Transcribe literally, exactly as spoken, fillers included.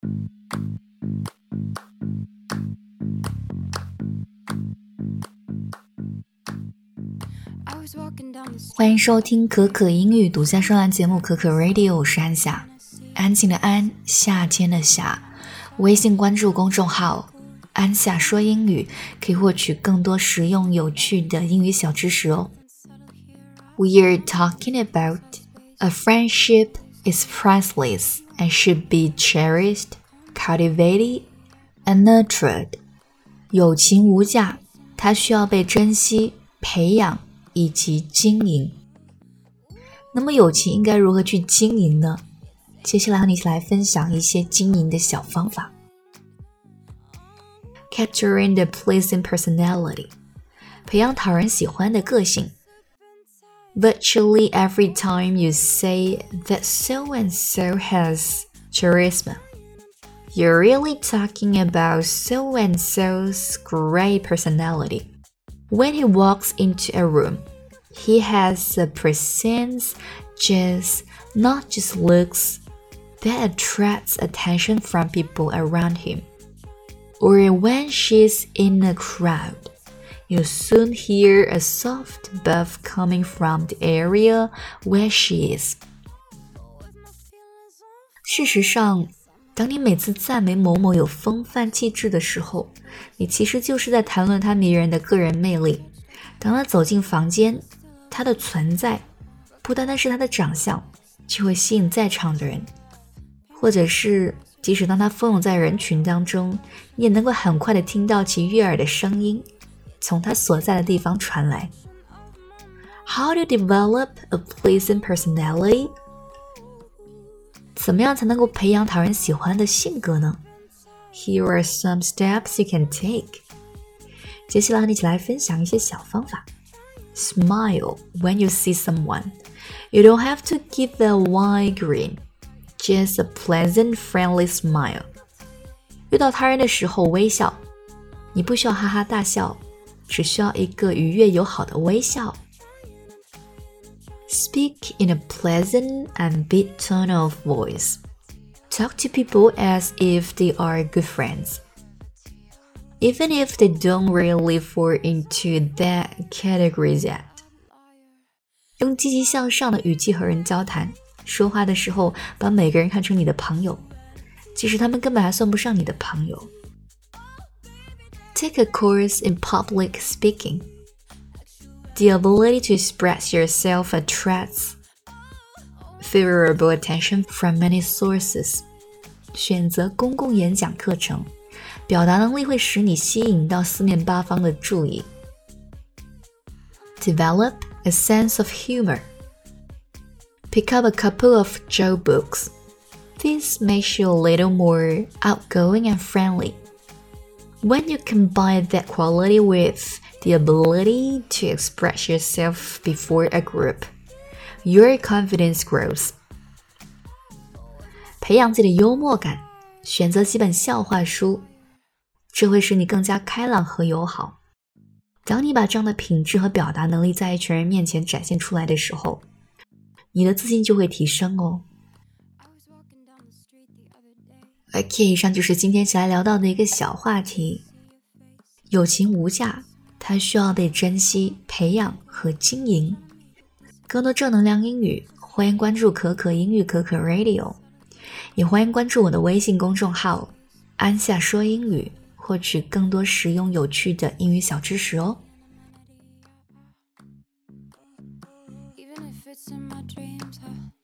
欢迎收听可可英语独家专栏节目可可 Radio， 我是安夏，安静的安，夏天的夏。微信关注公众号安夏说英语，可以获取更多实用有趣的英语小知识哦。We're talking about a friendship is priceless and should be cherished, cultivated, and nurtured. 友情无价，它需要被珍惜、培养以及经营。那么友情应该如何去经营呢？接下来和你一起来分享一些经营的小方法。Capturing the pleasing personality， 培养讨人喜欢的个性。Virtually every time you say that so-and-so has charisma, you're really talking about so-and-so's great personality.When he walks into a room, he has a presence, just not just looks, that attracts attention from people around him. Or when she's in a crowd, you'll soon hear a soft buzz coming from the area where she is. 事实上，当你每次赞美某某有风范气质的时候，你其实就是在谈论他迷人的个人魅力。当他走进房间，他的存在不单单是他的长相，就会吸引在场的人。或者是即使当他蜂拥在人群当中，你也能够很快地听到其悦耳的声音从他所在的地方传来。How to develop a pleasing personality?怎么样才能够培养讨人喜欢的性格呢？ Here are some steps you can take. 接下来和你一起来分享一些小方法。Smile when you see someone. You don't have to give a wide grin. Just a pleasant, friendly smile. 遇到他人的时候微笑，你不需要哈哈大笑，只需要一个愉悦友好的微笑。Speak in a pleasant and beat tone of voice. Talk to people as if they are good friends. Even if they don't really fall into that category yet. 用积极向上的语气和人交谈，说话的时候把每个人看成你的朋友，即使他们根本还算不上你的朋友。Take a course in public speaking.The ability to express yourself attracts favorable attention from many sources. 选择公共演讲课程，表达能力会使你吸引到四面八方的注意。Develop a sense of humor. Pick up a couple of joke books. This makes you a little more outgoing and friendly. When you combine that quality with the ability to express yourself before a group, your confidence grows. 培养自己的幽默感，选择几本笑话书，这会使你更加开朗和友好。当你把这样的品质和表达能力在一群人面前展现出来的时候，你的自信就会提升哦。OK， 以上就是今天一起来聊到的一个小话题。友情无价，它需要被珍惜、培养和经营。更多正能量英语，欢迎关注可可英语可可 Radio， 也欢迎关注我的微信公众号安夏说英语，获取更多实用有趣的英语小知识哦。Even if it's in my dreams,